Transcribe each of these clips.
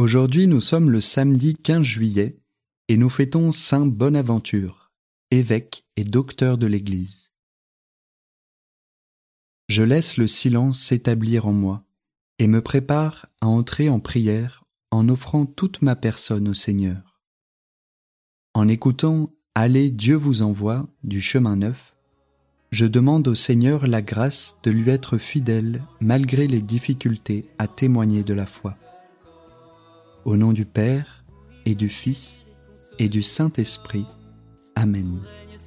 Aujourd'hui, nous sommes le samedi 15 juillet et nous fêtons Saint Bonaventure, évêque et docteur de l'Église. Je laisse le silence s'établir en moi et me prépare à entrer en prière en offrant toute ma personne au Seigneur. En écoutant « Allez, Dieu vous envoie » du chemin neuf, je demande au Seigneur la grâce de lui être fidèle malgré les difficultés à témoigner de la foi. Au nom du Père et du Fils et du Saint-Esprit. Amen.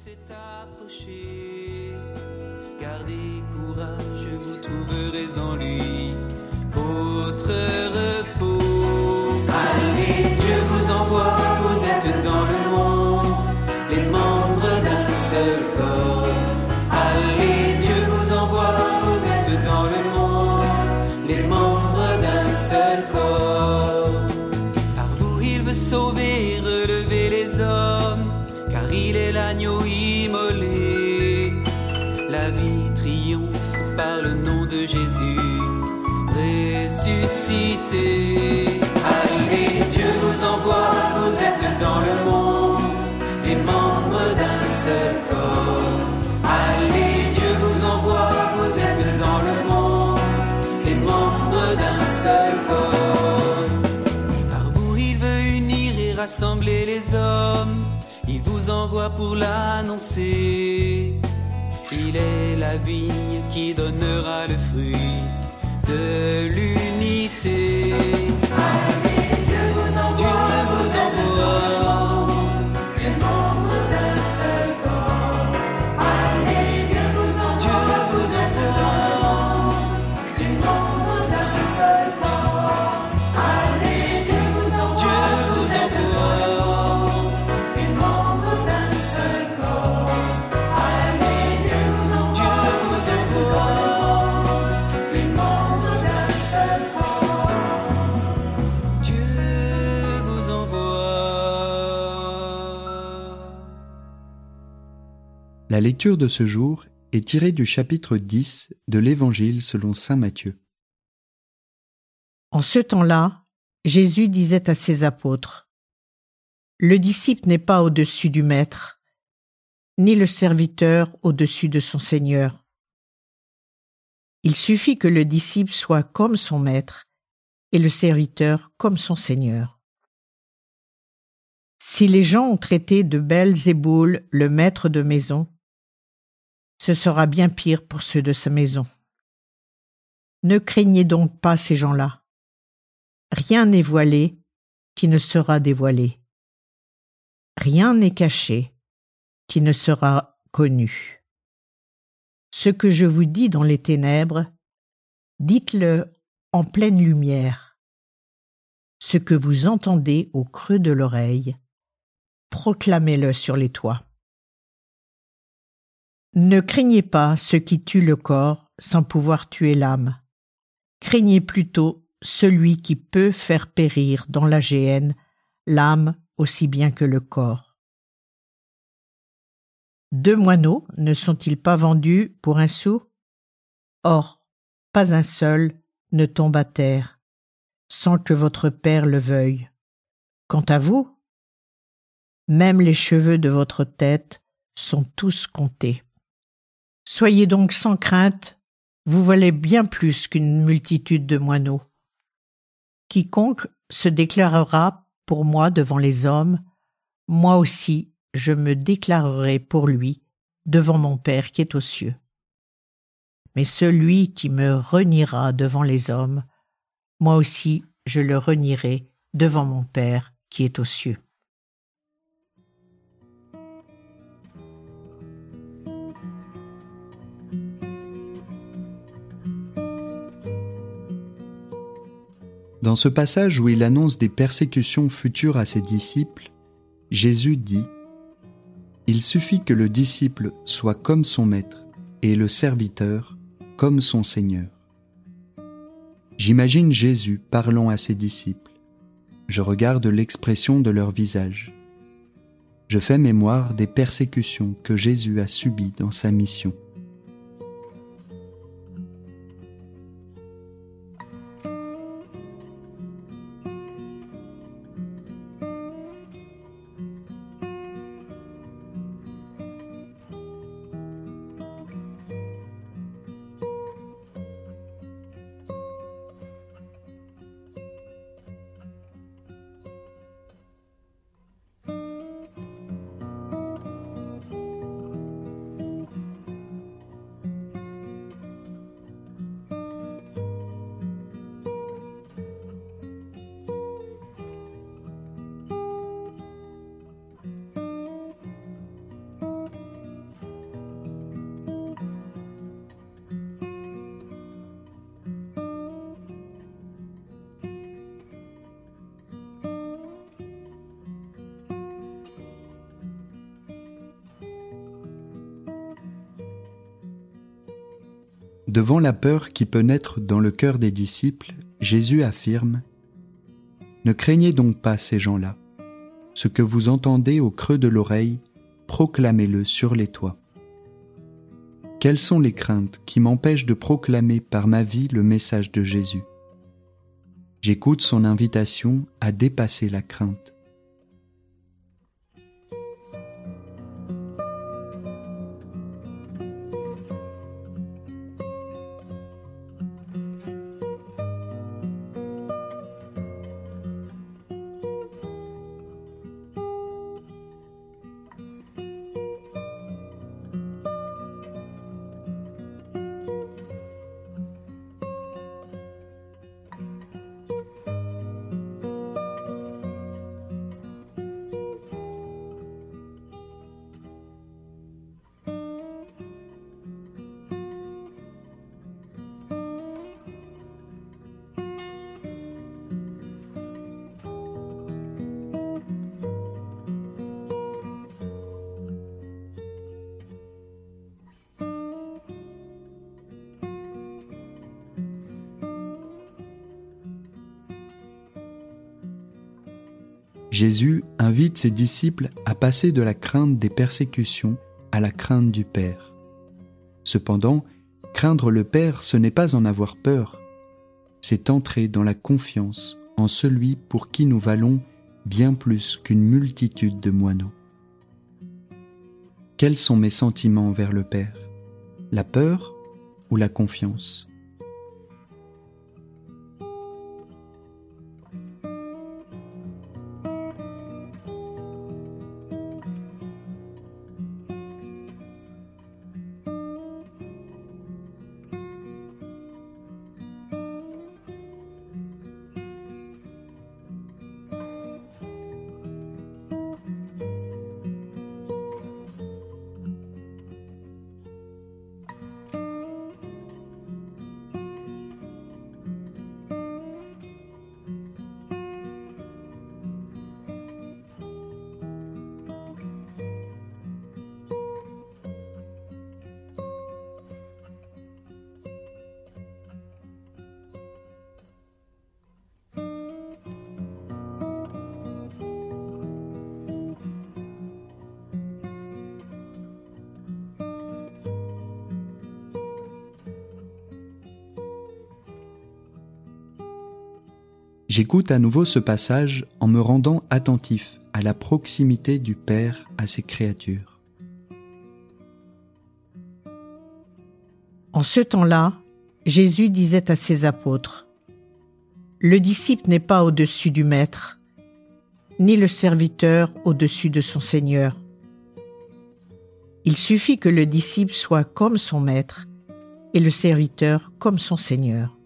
Gardez courage, vous trouverez en lui votre repos. Allez, Dieu vous envoie, vous êtes dans le monde, les membres d'un seul corps. Allez, Dieu vous envoie, vous êtes dans le monde, les membres d'un seul corps. Par vous il veut sauver, relever les hommes, car il est l'agneau immolé. La vie triomphe par le nom de Jésus ressuscité. Allez, Dieu vous envoie, vous êtes dans le monde, les membres d'un seul corps. Allez, Dieu vous envoie, vous êtes dans le monde, les membres d'un seul corps. Par vous il veut unir et rassembler les hommes, il vous envoie pour l'annoncer. Il est la vigne qui donnera le fruit de l'unité. Allez, Dieu vous envoie, les membres d'un seul corps. Allez, Dieu vous envoie, les membres d'un seul corps. Allez, Dieu vous envoie, les membres d'un seul corps. Allez, Dieu vous envoie, les membres d'un seul corps. Dieu vous envoie. La lecture de ce jour est tirée du chapitre 10 de l'Évangile selon saint Matthieu. En ce temps-là, Jésus disait à ses apôtres : « Le disciple n'est pas au-dessus du maître, ni le serviteur au-dessus de son Seigneur. Il suffit que le disciple soit comme son maître et le serviteur comme son Seigneur. Si les gens ont traité de Belzéboul, le maître de maison, ce sera bien pire pour ceux de sa maison. Ne craignez donc pas ces gens-là. Rien n'est voilé qui ne sera dévoilé. Rien n'est caché qui ne sera connu. Ce que je vous dis dans les ténèbres, dites-le en pleine lumière. Ce que vous entendez au creux de l'oreille, proclamez-le sur les toits. Ne craignez pas ceux qui tuent le corps sans pouvoir tuer l'âme. Craignez plutôt celui qui peut faire périr dans la géhenne l'âme aussi bien que le corps. 2 moineaux ne sont-ils pas vendus pour 1 sou ? Or, pas un seul ne tombe à terre, sans que votre Père le veuille. Quant à vous, même les cheveux de votre tête sont tous comptés. Soyez donc sans crainte, vous valez bien plus qu'une multitude de moineaux. Quiconque se déclarera pour moi devant les hommes, moi aussi je me déclarerai pour lui devant mon Père qui est aux cieux. Mais celui qui me reniera devant les hommes, moi aussi je le renierai devant mon Père qui est aux cieux. Dans ce passage où il annonce des persécutions futures à ses disciples, Jésus dit « Il suffit que le disciple soit comme son maître et le serviteur comme son Seigneur. » J'imagine Jésus parlant à ses disciples. Je regarde l'expression de leur visage. Je fais mémoire des persécutions que Jésus a subies dans sa mission. Devant la peur qui peut naître dans le cœur des disciples, Jésus affirme « Ne craignez donc pas ces gens-là. Ce que vous entendez au creux de l'oreille, proclamez-le sur les toits. » Quelles sont les craintes qui m'empêchent de proclamer par ma vie le message de Jésus? J'écoute son invitation à dépasser la crainte. Jésus invite ses disciples à passer de la crainte des persécutions à la crainte du Père. Cependant, craindre le Père, ce n'est pas en avoir peur, c'est entrer dans la confiance en celui pour qui nous valons bien plus qu'une multitude de moineaux. Quels sont mes sentiments envers le Père? La peur ou la confiance? J'écoute à nouveau ce passage en me rendant attentif à la proximité du Père à ses créatures. En ce temps-là, Jésus disait à ses apôtres : « Le disciple n'est pas au-dessus du maître, ni le serviteur au-dessus de son Seigneur. Il suffit que le disciple soit comme son maître et le serviteur comme son Seigneur.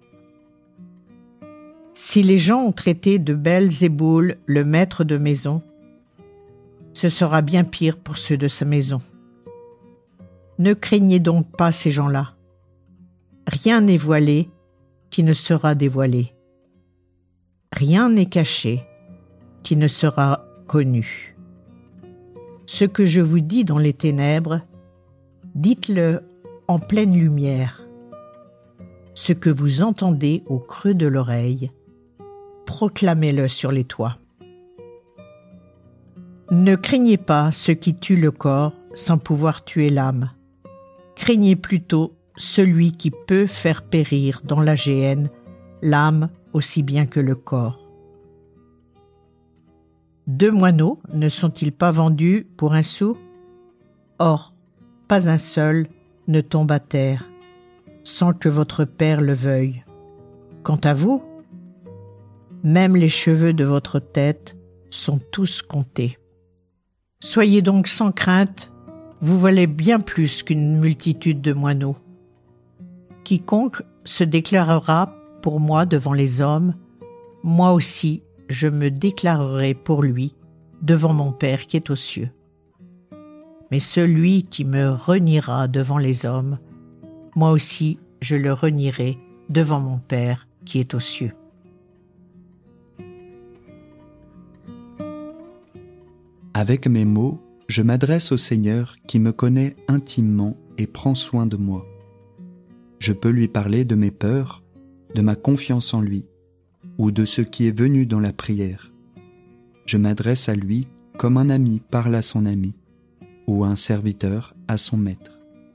Si les gens ont traité de Belzéboul, le maître de maison, ce sera bien pire pour ceux de sa maison. Ne craignez donc pas ces gens-là. Rien n'est voilé qui ne sera dévoilé. Rien n'est caché qui ne sera connu. Ce que je vous dis dans les ténèbres, dites-le en pleine lumière. Ce que vous entendez au creux de l'oreille, proclamez-le sur les toits. Ne craignez pas ceux qui tuent le corps sans pouvoir tuer l'âme. Craignez plutôt celui qui peut faire périr dans la géhenne l'âme aussi bien que le corps. 2 moineaux ne sont-ils pas vendus pour 1 sou? Or, pas un seul ne tombe à terre, sans que votre Père le veuille. Quant à vous, même les cheveux de votre tête sont tous comptés. Soyez donc sans crainte, vous valez bien plus qu'une multitude de moineaux. Quiconque se déclarera pour moi devant les hommes, moi aussi je me déclarerai pour lui devant mon Père qui est aux cieux. Mais celui qui me reniera devant les hommes, moi aussi je le renierai devant mon Père qui est aux cieux. Avec mes mots, je m'adresse au Seigneur qui me connaît intimement et prend soin de moi. je peux lui parler de mes peurs, de ma confiance en lui, ou de ce qui est venu dans la prière. Je m'adresse à lui comme un ami parle à son ami, ou un serviteur à son maître.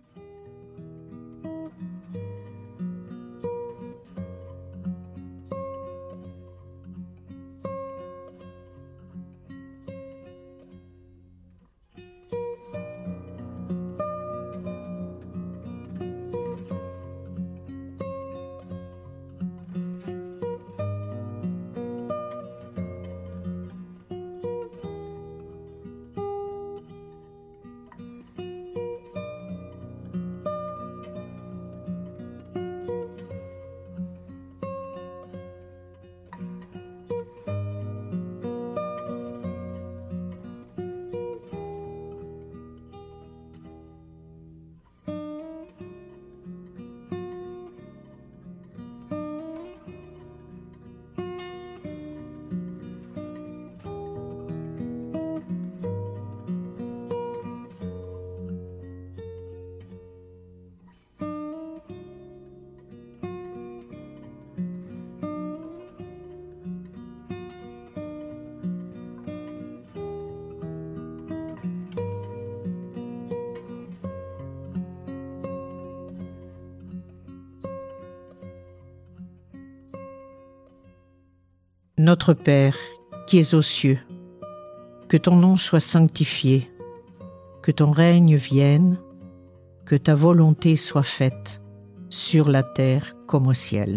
Notre Père, qui es aux cieux, que ton nom soit sanctifié, que ton règne vienne, que ta volonté soit faite, sur la terre comme au ciel.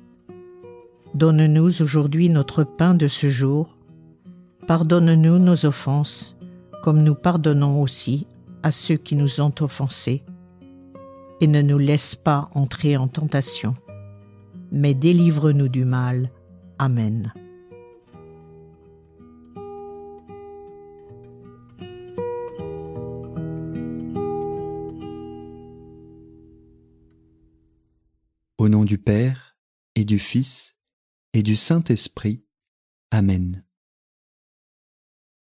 Donne-nous aujourd'hui notre pain de ce jour. Pardonne-nous nos offenses, comme nous pardonnons aussi à ceux qui nous ont offensés. Et ne nous laisse pas entrer en tentation, mais délivre-nous du mal. Amen. Au nom du Père, et du Fils, et du Saint-Esprit. Amen.